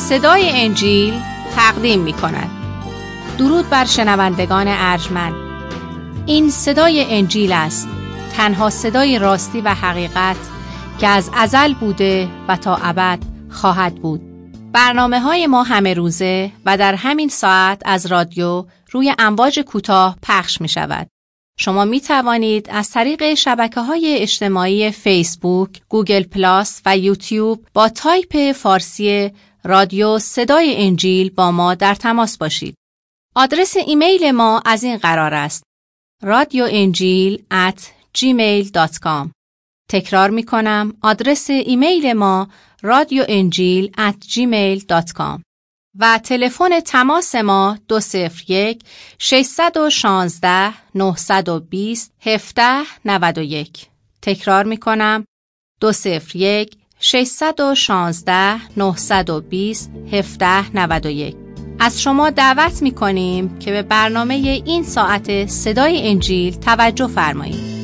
صدای انجیل تقدیم می کند. درود بر شنوندگان ارجمند. این صدای انجیل است، تنها صدای راستی و حقیقت که از ازل بوده و تا ابد خواهد بود. برنامه‌های ما همه روزه و در همین ساعت از رادیو روی امواج کوتاه پخش می شود. شما می توانید از طریق شبکه‌های اجتماعی فیسبوک، گوگل پلاس و یوتیوب با تایپ فارسی رادیو صدای انجیل با ما در تماس باشید. آدرس ایمیل ما از این قرار است: radioenjil@gmail.com. تکرار می کنم، آدرس ایمیل ما radioenjil@gmail.com و تلفن تماس ما 201-616-920-1791. تکرار می کنم، 201-616-920-1791. از شما دعوت می کنیم که به برنامه این ساعت صدای انجیل توجه فرمایید.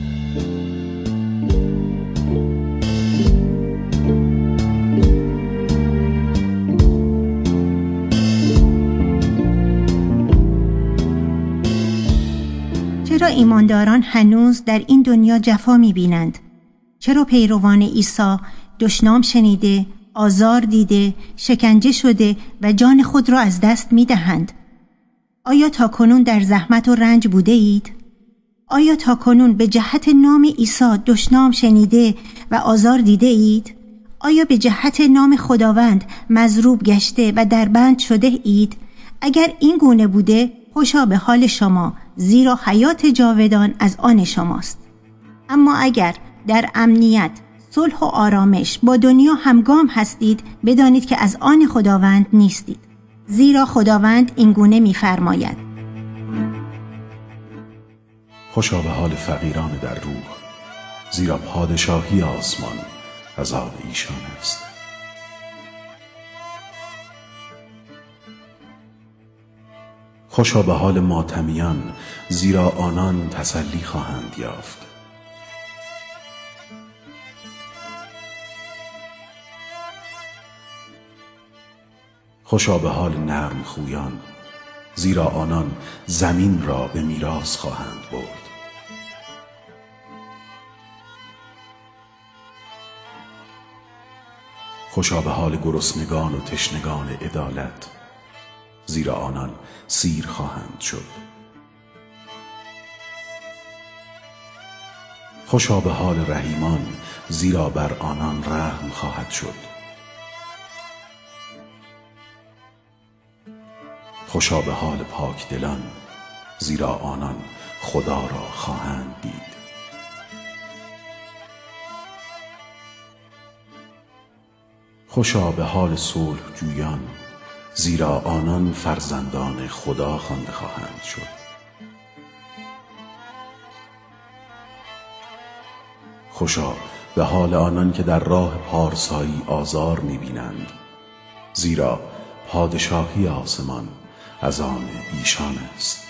چرا ایمانداران هنوز در این دنیا جفا می‌بینند؟ چرا پیروان عیسی دشنام شنیده، آزار دیده، شکنجه شده و جان خود را از دست می‌دهند؟ آیا تاکنون در زحمت و رنج بوده اید؟ آیا تاکنون به جهت نام عیسی دشنام شنیده و آزار دیده اید؟ آیا به جهت نام خداوند مضروب گشته و دربند شده اید؟ اگر این گونه بوده، خوشا به حال شما، زیرا حیات جاودان از آن شماست. اما اگر در امنیت، صلح و آرامش با دنیا همگام هستید، بدانید که از آن خداوند نیستید. زیرا خداوند این گونه می‌فرماید: خوشا به حال فقیران در روح، زیرا پادشاهی آسمان از آن ایشان است. خوشا به حال ماتمیان، زیرا آنان تسلی خواهند یافت. خوشا به حال نرم خویان، زیرا آنان زمین را به میراث خواهند برد. خوشا به حال گرسنگان و تشنگان عدالت، زیرا آنان سیر خواهند شد. خوشا به حال رحیمان، زیرا بر آنان رحم خواهد شد. خوشا به حال پاکدلان، زیرا آنان خدا را خواهند دید. خوشا به حال صلح جویان، زیرا آنان فرزندان خدا خوانده خواهند شد. خوشا به حال آنان که در راه پارسایی آزار می‌بینند، زیرا پادشاهی آسمان از آن ایشان است.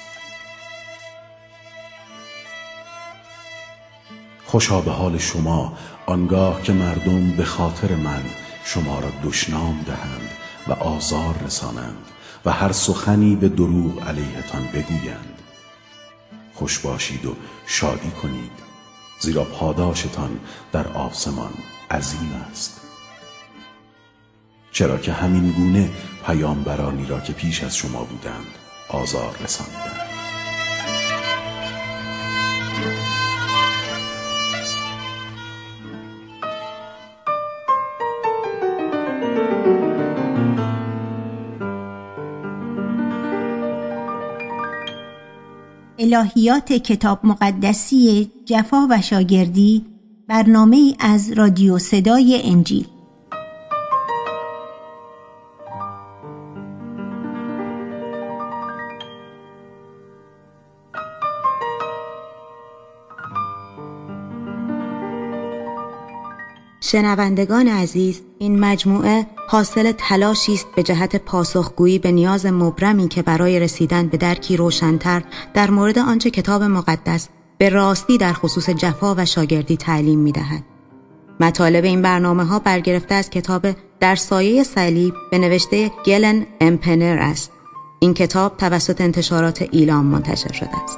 خوشا به حال شما آنگاه که مردم به خاطر من شما را دشنام دهند و آزار رسانند و هر سخنی به دروغ علیهتان بگویند. خوش باشید و شادی کنید، زیرا پاداشتان در آسمان عظیم است. چرا که همین گونه پیامبرانی را که پیش از شما بودند آزار رساندند. الهیات کتاب مقدسی جفا و شاگردی، برنامه‌ای از رادیو صدای انجیل. شنوندگان عزیز، این مجموعه حاصل تلاشی است به جهت پاسخگویی به نیاز مبرمی که برای رسیدن به درکی روشن‌تر در مورد آنچه کتاب مقدس به راستی در خصوص جفا و شاگردی تعلیم می‌دهد. مطالب این برنامه‌ها برگرفته از کتاب در سایه صلیب به نوشته گلن امپنر است. این کتاب توسط انتشارات ایلام منتشر شده است.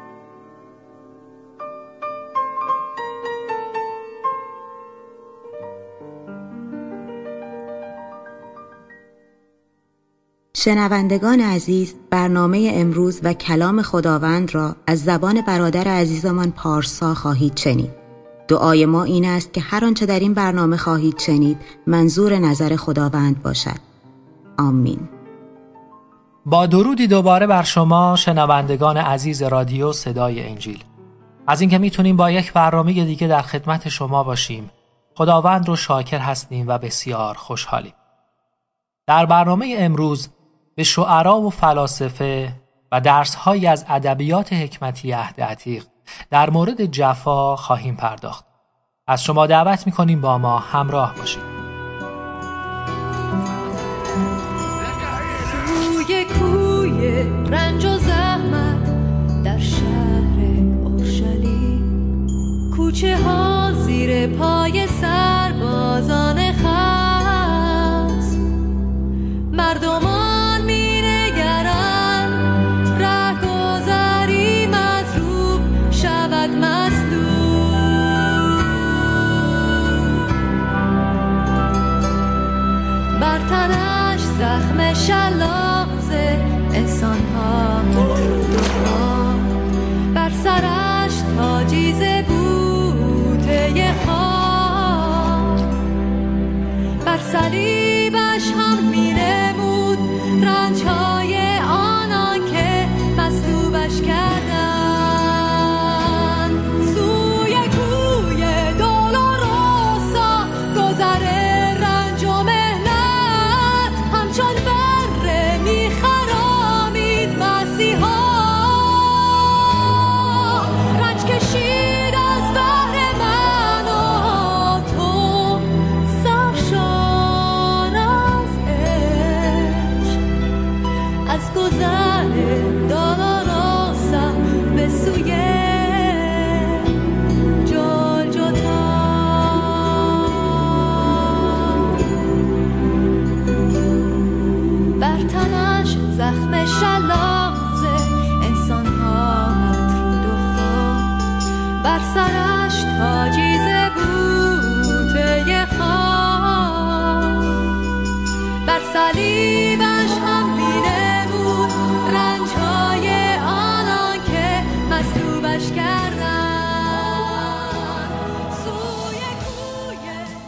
شنوندگان عزیز، برنامه امروز و کلام خداوند را از زبان برادر عزیزمان پارسا خواهید شنید. دعای ما این است که هر آنچه در این برنامه خواهید شنید منظور نظر خداوند باشد. آمین. با درودی دوباره بر شما شنوندگان عزیز رادیو صدای انجیل. از اینکه میتونیم با یک برنامه دیگه در خدمت شما باشیم، خداوند رو شاکر هستیم و بسیار خوشحالیم. در برنامه امروز به شعرا و فلاسفه و درس‌هایی از ادبیات حکمتی عهد عتیق در مورد جفا خواهیم پرداخت. از شما دعوت می‌کنیم با ما همراه باشید. روی کوی رنج و زحمت در شهر اورشلیم، کوچه ها زیر پای سربازان خست، مردمان می‌نگرند رهگذری مضروب شود مصلوب، بر تنش زخم شلاق انسان‌ها رودها، بر سرش تاجی ز بوته خاک، بر صلیبش هم می‌نمود رنج‌های آنان که مصلوبش کردند. سوی کوی دولوروسا گذر رنج و مهنت همچون بره می‌خرامید مسیحا، رنج کشید از بهر من و تو، سرشار از عشق، از گذر دولوروسا به سوی جلجتا. بر تنش زخم شلاق انسان‌ها مطرود و خاک، بر سرش تاجی ز بوته خاک، بر صلیبش هم می‌نمود رنج‌های آنان که مصلوبش کردند. سوی کوی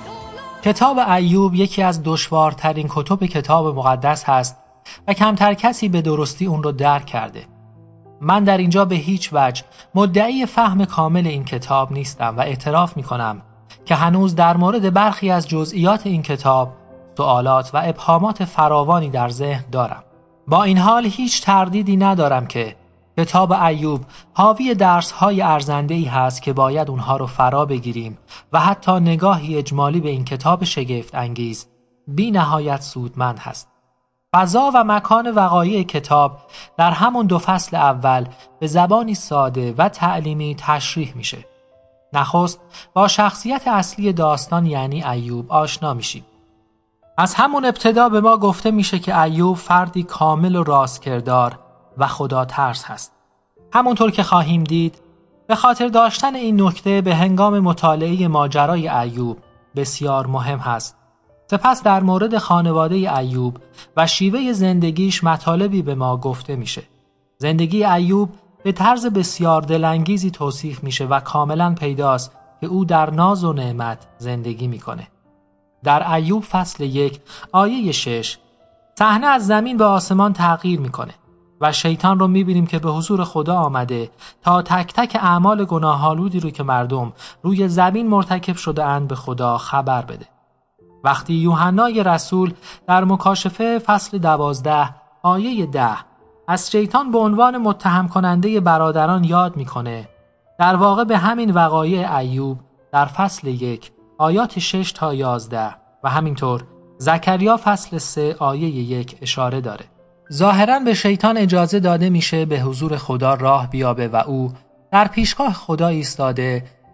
کتاب ایوب یکی از دشوارترین کتب کتاب مقدس هست و کمتر کسی به درستی اون رو درک کرده. من در اینجا به هیچ وجه مدعی فهم کامل این کتاب نیستم و اعتراف میکنم که هنوز در مورد برخی از جزئیات این کتاب سوالات و ابهامات فراوانی در ذهن دارم. با این حال هیچ تردیدی ندارم که کتاب ایوب حاوی درس‌های ارزنده‌ای هست که باید اونها رو فرا بگیریم و حتی نگاهی اجمالی به این کتاب شگفت انگیز بی نهایت سودمند هست. فضا و مکان وقایع کتاب در همون 2 فصل اول به زبانی ساده و تعلیمی تشریح میشه. نخست با شخصیت اصلی داستان یعنی ایوب آشنا میشیم. از همون ابتدا به ما گفته میشه که ایوب فردی کامل و راستکردار و خدا ترس هست. همونطور که خواهیم دید، به خاطر داشتن این نکته به هنگام مطالعه ماجرای ایوب بسیار مهم هست. سپس در مورد خانواده ایوب و شیوه زندگیش مطالبی به ما گفته میشه. زندگی ایوب به طرز بسیار دلانگیزی توصیف میشه و کاملا پیداست که او در ناز و نعمت زندگی میکنه. در ایوب فصل 1 آیه 6 صحنه از زمین به آسمان تغییر میکنه و شیطان رو میبینیم که به حضور خدا آمده تا تک تک اعمال گناه‌آلودی رو که مردم روی زمین مرتکب شده اند به خدا خبر بده. وقتی یوحنای رسول در مکاشفه فصل 12 آیه 10 از شیطان به عنوان متهم کننده برادران یاد میکنه، در واقع به همین وقایع ایوب در فصل 1 آیات 6 تا 11 و همینطور زکریا فصل 3 آیه 1 اشاره داره. ظاهراً به شیطان اجازه داده میشه به حضور خدا راه بیابه و او در پیشگاه خدا ایستاده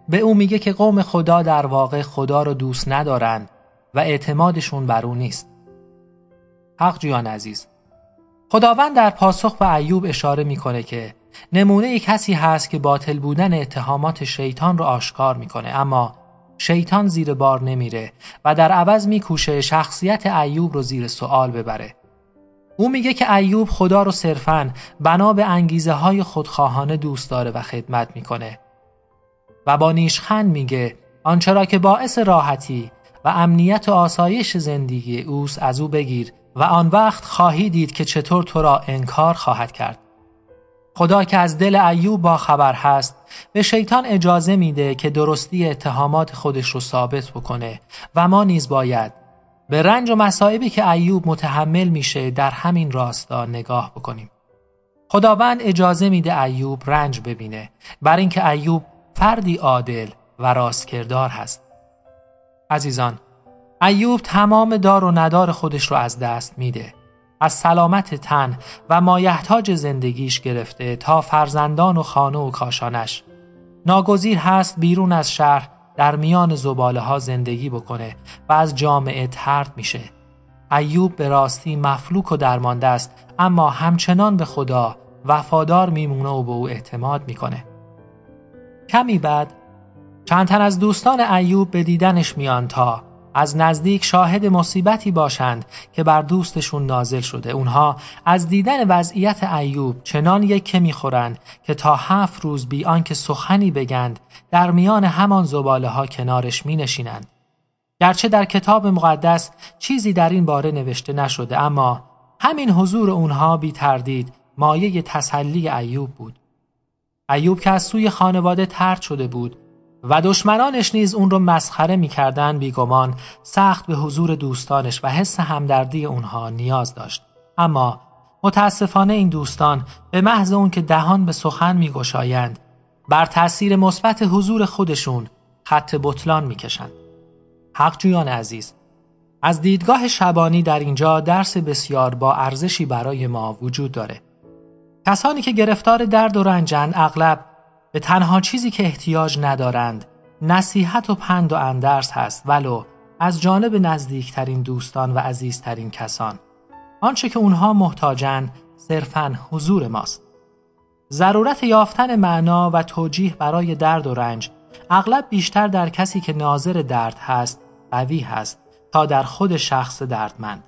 به او میگه که قوم خدا در واقع خدا رو دوست ندارن و اعتمادشون بر او نیست. حق جویان عزیز، خداوند در پاسخ به ایوب اشاره میکنه که نمونه کسی هست که باطل بودن اتهامات شیطان رو آشکار میکنه، اما شیطان زیر بار نمیره و در عوض میکوشه شخصیت ایوب رو زیر سوال ببره. او میگه که ایوب خدا رو صرفاً بنا به انگیزه های خودخواهانه دوست داره و خدمت میکنه و با نیشخند میگه آنچه را که باعث راحتی و امنیت و آسایش زندگی اوست از او بگیر و آن وقت خواهی دید که چطور تو را انکار خواهد کرد. خدا که از دل ایوب با خبر هست به شیطان اجازه میده که درستی اتهامات خودش رو ثابت بکنه و ما نیز باید به رنج و مصائبی که ایوب متحمل میشه در همین راستا نگاه بکنیم. خداوند اجازه میده ایوب رنج ببینه بر اینکه ایوب فردی عادل و راستکردار هست. عزیزان، ایوب تمام دار و ندار خودش رو از دست میده، از سلامت تن و مایحتاج زندگیش گرفته تا فرزندان و خانه و کاشانش. ناگزیر هست بیرون از شهر در میان زباله ها زندگی بکنه و از جامعه طرد میشه. ایوب به راستی مفلوک و درمانده است، اما همچنان به خدا وفادار میمونه و به او اعتماد میکنه. کمی بعد چند تن از دوستان ایوب به دیدنش میان تا از نزدیک شاهد مصیبتی باشند که بر دوستشون نازل شده. اونها از دیدن وضعیت ایوب چنان یکه میخورند که تا 7 روز بی آنکه سخنی بگند در میان همان زباله ها کنارش می نشینند. گرچه در کتاب مقدس چیزی در این باره نوشته نشده، اما همین حضور اونها بی تردید مایه تسلی ایوب بود. ایوب که از سوی خانواده طرد شده بود و دشمنانش نیز اون رو مسخره می‌کردند، بیگمان سخت به حضور دوستانش و حس همدردی اونها نیاز داشت. اما متاسفانه این دوستان به محض اون که دهان به سخن می‌گشایند بر تأثیر مثبت حضور خودشون خط بطلان می‌کشند. حق جویان عزیز، از دیدگاه شبانی در اینجا درس بسیار با ارزشی برای ما وجود داره. کسانی که گرفتار درد و رنجند اغلب به تنها چیزی که احتیاج ندارند نصیحت و پند و اندرس هست، ولو از جانب نزدیکترین دوستان و عزیزترین کسان. آنچه که اونها محتاجند صرفاً حضور ماست. ضرورت یافتن معنا و توجیه برای درد و رنج اغلب بیشتر در کسی که ناظر درد هست قوی هست تا در خود شخص دردمند.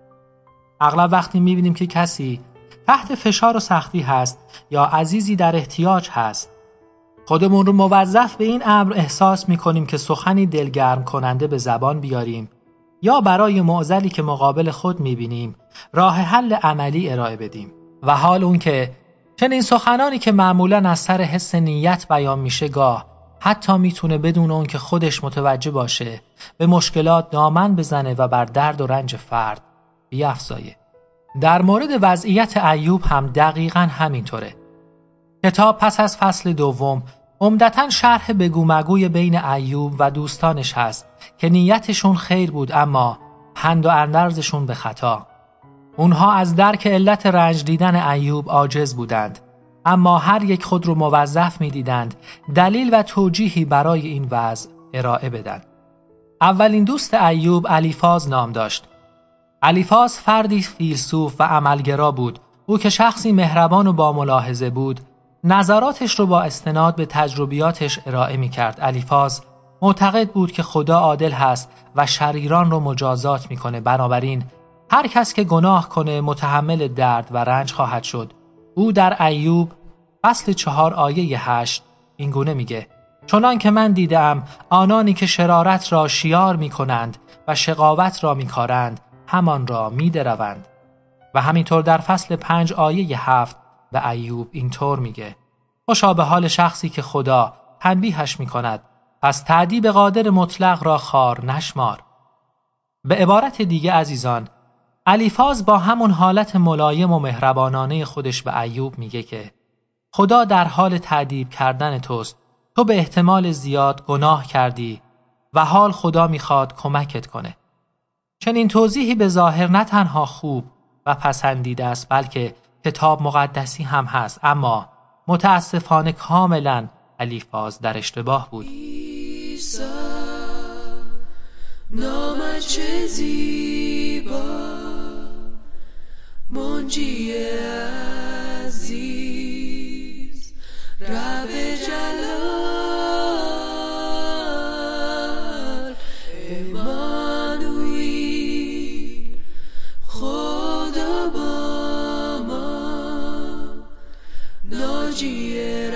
اغلب وقتی می‌بینیم که کسی تحت فشار و سختی هست یا عزیزی در احتیاج هست، خودمون رو موظف به این امر احساس می‌کنیم که سخنی دلگرم کننده به زبان بیاریم یا برای معضلی که مقابل خود می‌بینیم راه حل عملی ارائه بدیم. و حال اون که چنین سخنانی که معمولاً از سر حس نیت بیان میشه گاه حتی میتونه بدون اون که خودش متوجه باشه به مشکلات دامن بزنه و بر درد و رنج فرد بیفزایه. در مورد وضعیت ایوب هم دقیقاً همینطوره. کتاب پس از فصل دوم عمدتاً شرح بگو مگوی بین ایوب و دوستانش هست که نیتشون خیر بود اما پند و اندرزشون به خطا. اونها از درک علت رنج دیدن ایوب عاجز بودند، اما هر یک خود رو موظف می دیدند دلیل و توجیهی برای این وضع ارائه بدن. اولین دوست ایوب الیفاز نام داشت. الیفاز فردی فیلسوف و عملگرا بود. او که شخصی مهربان و با ملاحظه بود، نظراتش رو با استناد به تجربیاتش ارائه می کرد. الیفاز معتقد بود که خدا عادل هست و شریران رو مجازات می کنه، بنابراین هر کس که گناه کنه متحمل درد و رنج خواهد شد. او در ایوب فصل 4 آیه 8 این گونه میگه: چنان که من دیدم آنانی که شرارت را شیار می کنند و شقاوت را می کارند همان را می دروند. و همینطور در فصل 5 آیه 7 به ایوب اینطور میگه: خوشا به حال شخصی که خدا تنبیهش می کند، پس تعدیب قادر مطلق را خار نشمار. به عبارت دیگه عزیزان، الیفاز با همون حالت ملایم و مهربانانه خودش به ایوب میگه که خدا در حال تعذیب کردن توست، تو به احتمال زیاد گناه کردی و حال خدا میخواد کمکت کنه. چنین توضیحی به ظاهر نه تنها خوب و پسندیده است بلکه کتاب مقدسی هم هست، اما متاسفانه کاملا الیفاز در اشتباه بود. عیسی نامت چه زیبا، منجی عزیز، رب جلال، امانوئیل، خدا با ما، ناجی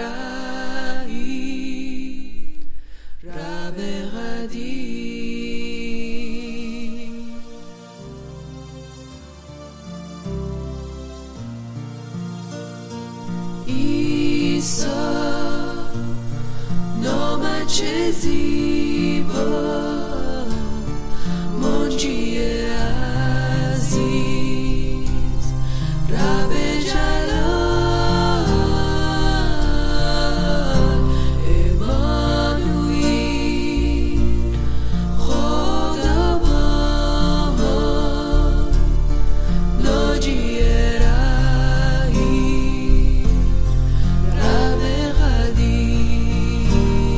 رحیم، رب قدیر. عیسی نامت چه زیبا، منجی عزیز، رب جلال، امانوئیل، خدا با ما، ناجی رحیم، رب قدیر.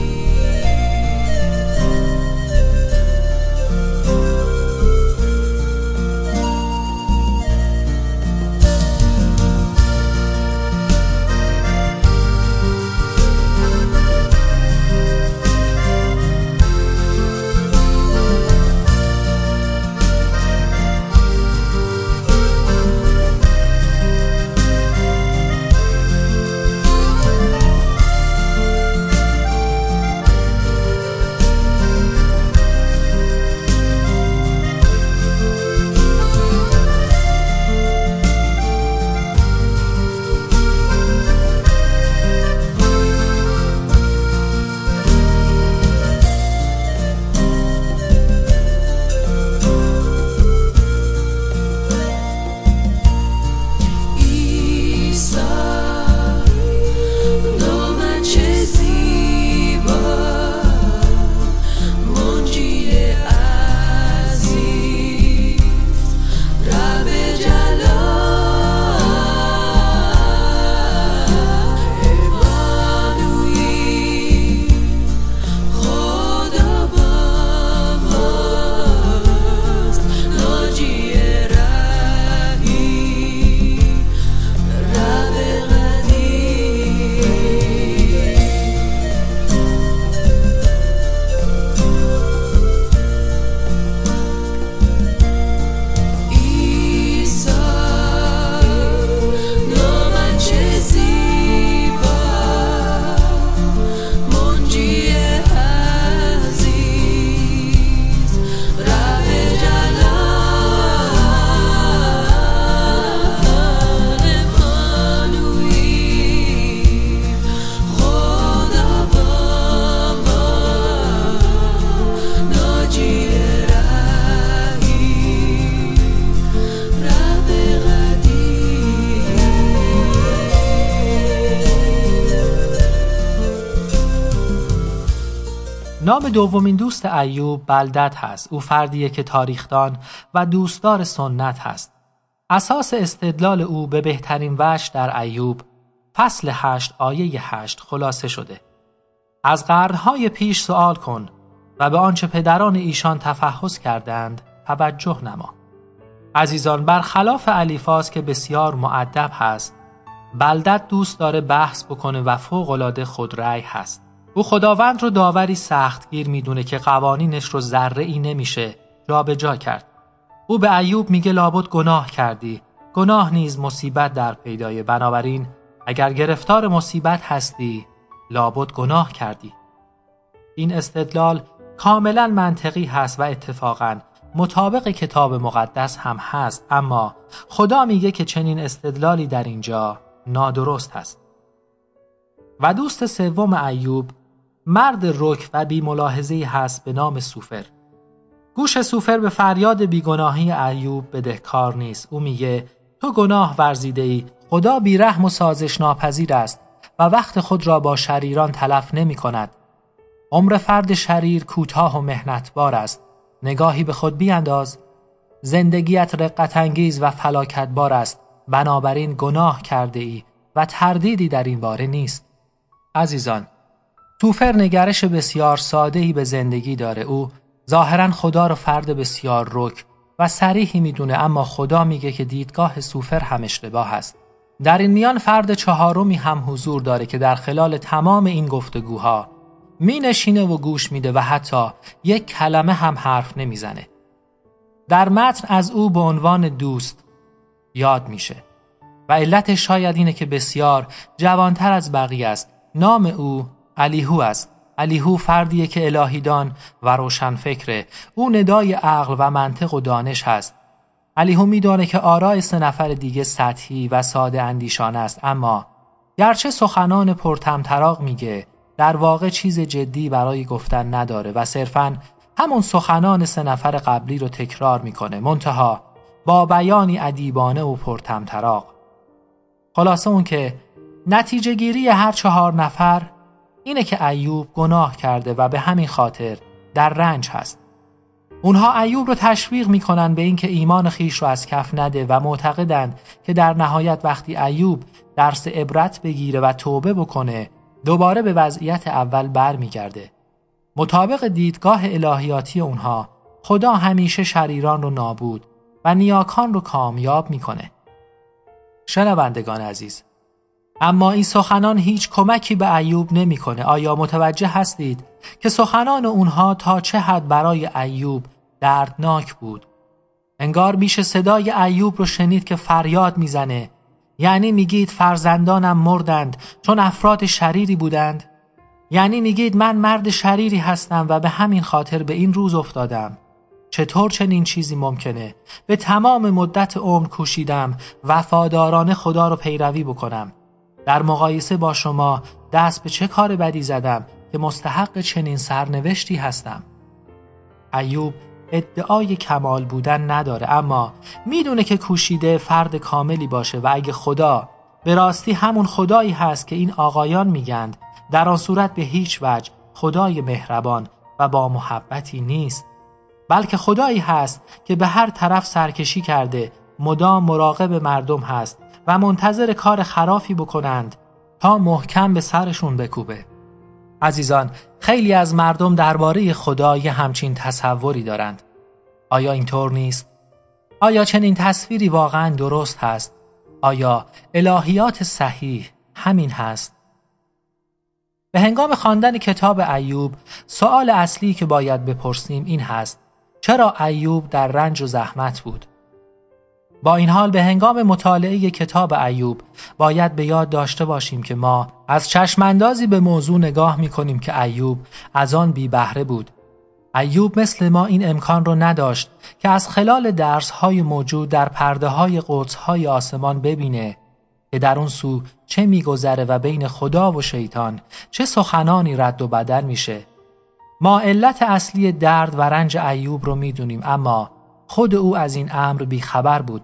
نام دومین دوست ایوب بلدد هست. او فردیه که تاریخدان و دوستدار سنت هست. اساس استدلال او به بهترین وجه در ایوب فصل 8 آیه 8 خلاصه شده. از قرنهای پیش سؤال کن و به آنچه پدران ایشان تفحص کردند توجه نما. عزیزان، برخلاف الیفاز که بسیار مؤدب هست، بلدد دوست داره بحث بکنه و فوق‌العاده خودرأی هست. او خداوند رو داوری سختگیر میدونه که قوانینش رو ذره‌ای نمیشه جابجا کرد. او به ایوب میگه لابد گناه کردی، گناه نیز مصیبت در پیدای، بنابراین اگر گرفتار مصیبت هستی لابد گناه کردی. این استدلال کاملا منطقی هست و اتفاقاً مطابق کتاب مقدس هم هست، اما خدا میگه که چنین استدلالی در اینجا نادرست هست. و دوست سوم ایوب مرد رک و بی ملاحظه‌ای هست به نام سوفر. گوش سوفر به فریاد بیگناهی ایوب بدهکار نیست. او میگه تو گناه ورزیده‌ای، خدا بیرحم و سازش ناپذیر است و وقت خود را با شریران تلف نمی کند. عمر فرد شریر کوتاه و محنتبار است. نگاهی به خود بیانداز. زندگیت رقت انگیز و فلاکتبار است، بنابراین گناه کرده ای و تردیدی در این باره نیست. عزیزان، سوفر نگرش بسیار ساده‌ای به زندگی داره. او ظاهراً خدا رو فرد بسیار رک و صریحی میدونه، اما خدا میگه که دیدگاه سوفر هم اشتباه است. در این میان فرد چهارمی هم حضور داره که در خلال تمام این گفتگوها می نشینه و گوش میده و حتی یک کلمه هم حرف نمیزنه. در متن از او به عنوان دوست یاد میشه و علتش شاید اینه که بسیار جوانتر از بقیه است. نام او الیهو است. الیهو فردیه که الهیدان و روشنفکره. او ندای عقل و منطق و دانش هست. الیهو میدونه که آراء 3 نفر دیگه سطحی و ساده اندیشانه است، اما گرچه سخنان پرطمطراق میگه، در واقع چیز جدی برای گفتن نداره و صرفاً همون سخنان 3 نفر قبلی رو تکرار میکنه، منتها با بیانی ادیبانه و پرطمطراق. خلاصه اون که نتیجه گیری هر 4 نفر اینه که ایوب گناه کرده و به همین خاطر در رنج هست. اونها ایوب رو تشویق میکنن به اینکه ایمان خیش رو از کف نده و معتقدند که در نهایت وقتی ایوب درس عبرت بگیره و توبه بکنه، دوباره به وضعیت اول برمیگرده. مطابق دیدگاه الهیاتی اونها، خدا همیشه شریران رو نابود و نیاکان رو کامیاب میکنه. شنوندگان عزیز، اما این سخنان هیچ کمکی به ایوب نمیکنه. آیا متوجه هستید که سخنان اونها تا چه حد برای ایوب دردناک بود؟ انگار میشه صدای ایوب رو شنید که فریاد میزنه. یعنی میگید فرزندانم مردند چون افراد شریری بودند؟ یعنی میگید من مرد شریری هستم و به همین خاطر به این روز افتادم؟ چطور چنین چیزی ممکنه؟ به تمام مدت عمر کوشیدم وفادارانه خدا رو پیروی بکنم. در مقایسه با شما دست به چه کار بدی زدم که مستحق چنین سرنوشتی هستم؟ ایوب ادعای کمال بودن نداره، اما میدونه که کوشیده فرد کاملی باشه و اگه خدا به راستی همون خدایی هست که این آقایان میگند، در آن صورت به هیچ وجه خدای مهربان و با محبتی نیست، بلکه خدایی هست که به هر طرف سرکشی کرده، مدام مراقب مردم هست و منتظر کار خرافی بکنند تا محکم به سرشون بکوبه. عزیزان، خیلی از مردم درباره خدا یه همچین تصوری دارند. آیا اینطور نیست؟ آیا چنین تصویری واقعا درست هست؟ آیا الهیات صحیح همین هست؟ به هنگام خواندن کتاب ایوب، سوال اصلی که باید بپرسیم این هست: چرا ایوب در رنج و زحمت بود؟ با این حال به هنگام مطالعه کتاب ایوب باید به یاد داشته باشیم که ما از چشماندازی به موضوع نگاه می‌کنیم که ایوب از آن بی بهره بود. ایوب مثل ما این امکان رو نداشت که از خلال درس‌های موجود در پرده‌های قدس‌های آسمان ببینه که در اون سو چه می‌گذره و بین خدا و شیطان چه سخنانی رد و بدل میشه. ما علت اصلی درد و رنج ایوب رو می‌دونیم، اما خود او از این امر بیخبر بود.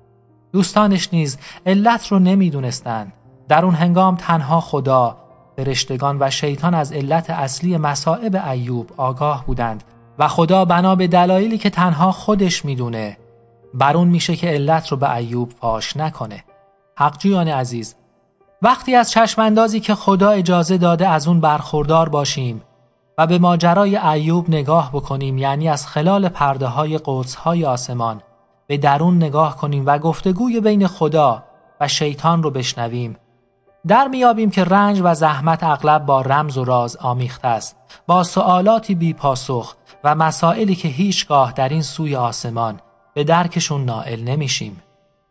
دوستانش نیز علت رو نمی‌دونستند. در اون هنگام تنها خدا، فرشتگان و شیطان از علت اصلی مصائب ایوب آگاه بودند و خدا بنا به دلایلی که تنها خودش میدونه بر اون میشه که علت رو به ایوب فاش نکنه. حقجویان عزیز، وقتی از چشماندازی که خدا اجازه داده از اون برخوردار باشیم و به ماجرای ایوب نگاه بکنیم، یعنی از خلال پرده‌های قدس‌های آسمان به درون نگاه کنیم و گفتگوی بین خدا و شیطان رو بشنویم، در میابیم که رنج و زحمت اغلب با رمز و راز آمیخته است، با سوالاتی بی پاسخ و مسائلی که هیچگاه در این سوی آسمان به درکشون نائل نمیشیم.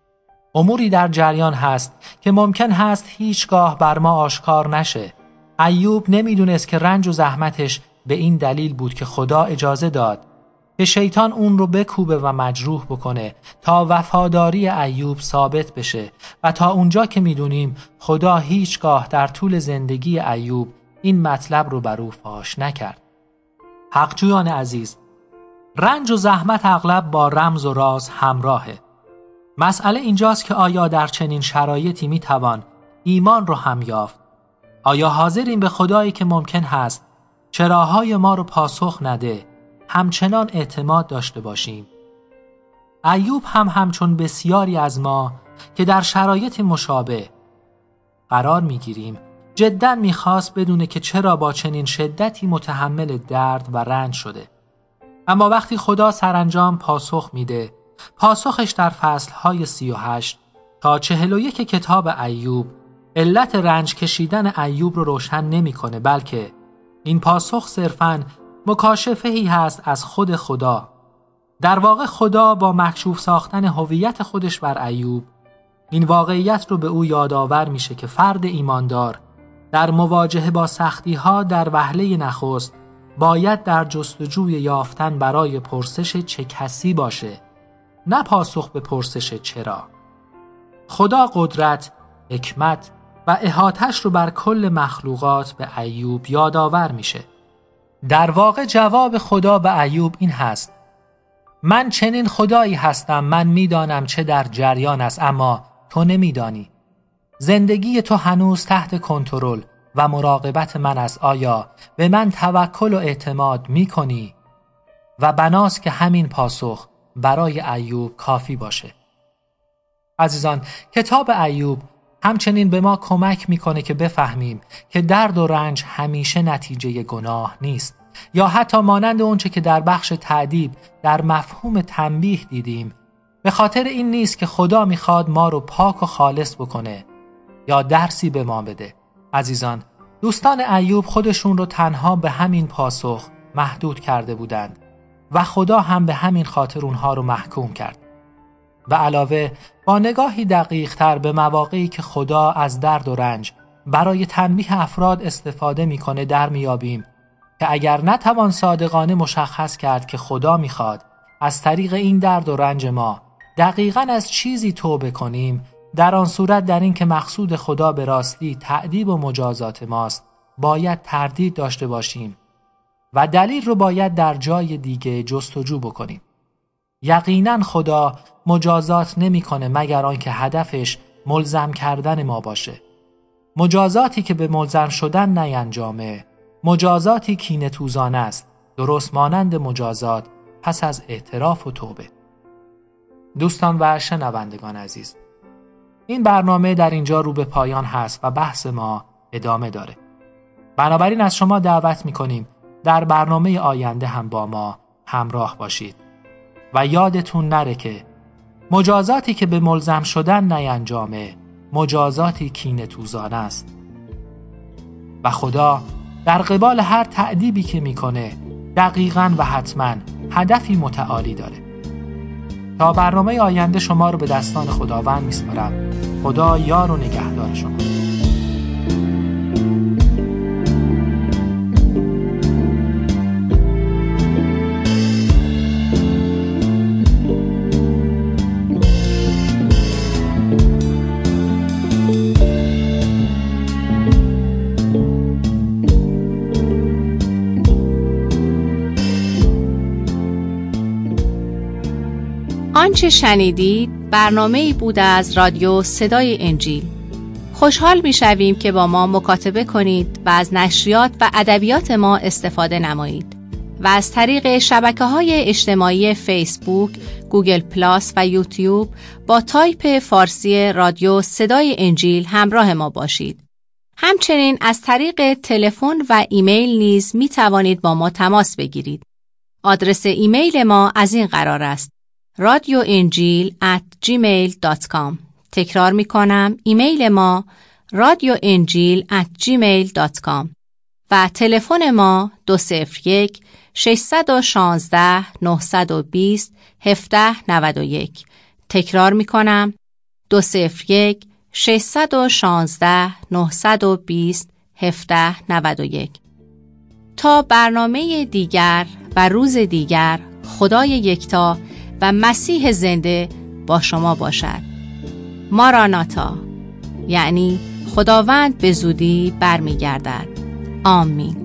اموری در جریان هست که ممکن هست هیچگاه بر ما آشکار نشه. ایوب نمیدونست که رنج و زحمتش به این دلیل بود که خدا اجازه داد که شیطان اون رو بکوبه و مجروح بکنه تا وفاداری ایوب ثابت بشه و تا اونجا که میدونیم خدا هیچگاه در طول زندگی ایوب این مطلب رو بر او فاش نکرد. حقجویان عزیز، رنج و زحمت اغلب با رمز و راز همراهه. مسئله اینجاست که آیا در چنین شرایطی میتوان ایمان رو هم یافت؟ آیا حاضریم به خدایی که ممکن هست چراهای ما رو پاسخ نده همچنان اعتماد داشته باشیم؟ ایوب هم همچون بسیاری از ما که در شرایط مشابه قرار میگیریم، جداً می‌خواست بدونه که چرا با چنین شدتی متحمل درد و رنج شده. اما وقتی خدا سرانجام پاسخ میده، پاسخش در فصل‌های 38 تا 41 کتاب ایوب علت رنج کشیدن ایوب رو روشن نمی‌کنه، بلکه این پاسخ صرفاً مکاشفه‌ای هست از خود خدا. در واقع خدا با مکشوف ساختن هویت خودش بر ایوب این واقعیت رو به او یادآور میشه که فرد ایماندار در مواجهه با سختی‌ها در وهله نخست باید در جستجوی یافتن برای پرسش چه کسی باشه، نه پاسخ به پرسش چرا. خدا قدرت، حکمت و احاطه‌اش رو بر کل مخلوقات به ایوب یادآور میشه. در واقع جواب خدا به ایوب این هست: من چنین خدایی هستم، من میدانم چه در جریان است اما تو نمیدانی. زندگی تو هنوز تحت کنترل و مراقبت من است. آیا به من توکل و اعتماد میکنی؟ و بناست که همین پاسخ برای ایوب کافی باشه. عزیزان، کتاب ایوب همچنین به ما کمک میکنه که بفهمیم که درد و رنج همیشه نتیجه گناه نیست، یا حتی مانند اونچه که در بخش تعدیب در مفهوم تنبیه دیدیم، به خاطر این نیست که خدا میخواد ما رو پاک و خالص بکنه یا درسی به ما بده. عزیزان، دوستان ایوب خودشون رو تنها به همین پاسخ محدود کرده بودند و خدا هم به همین خاطر اونها رو محکوم کرد. و علاوه با نگاهی دقیق تر به مواقعی که خدا از درد و رنج برای تنبیه افراد استفاده میکنه در میابیم که اگر نتوان صادقانه مشخص کرد که خدا میخواد از طریق این درد و رنج ما دقیقاً از چیزی توبه کنیم، در آن صورت در این که مقصود خدا به راستی تأدیب و مجازات ماست باید تردید داشته باشیم و دلیل رو باید در جای دیگه جستجو بکنیم. یقیناً خدا مجازات نمی‌کنه مگر آنکه هدفش ملزم کردن ما باشه. مجازاتی که به ملزم شدن نینجامه، مجازاتی کینه‌توزانه است، درست مانند مجازات پس از اعتراف و توبه. دوستان و شنوندگان عزیز، این برنامه در اینجا رو به پایان هست و بحث ما ادامه داره. بنابراین از شما دعوت می‌کنیم در برنامه آینده هم با ما همراه باشید و یادتون نره که مجازاتی که به ملزم شدن نینجامه، مجازاتی کینه‌توزانه است و خدا در قبال هر تأدیبی که میکنه دقیقاً و حتماً هدفی متعالی داره. تا برنامه آینده شما رو به دستان خداوند میسپارم. خدا یار و نگهدار شما. آنچه شنیدید برنامه‌ای بود از رادیو صدای انجیل. خوشحال می‌شویم که با ما مکاتبه کنید و از نشریات و ادبیات ما استفاده نمایید و از طریق شبکه‌های اجتماعی فیسبوک، گوگل پلاس و یوتیوب با تایپ فارسی رادیو صدای انجیل همراه ما باشید. همچنین از طریق تلفن و ایمیل نیز می‌توانید با ما تماس بگیرید. آدرس ایمیل ما از این قرار است: radioenjil@gmail.com. تکرار می کنم، ایمیل ما radioenjil@gmail.com و تلفن ما 201-616-920-1791. تکرار می کنم، 201-616-920-1791. تا برنامه دیگر و روز دیگر، خدای یکتا و مسیح زنده با شما باشد. ماراناتا، یعنی خداوند به زودی برمیگردد. آمین.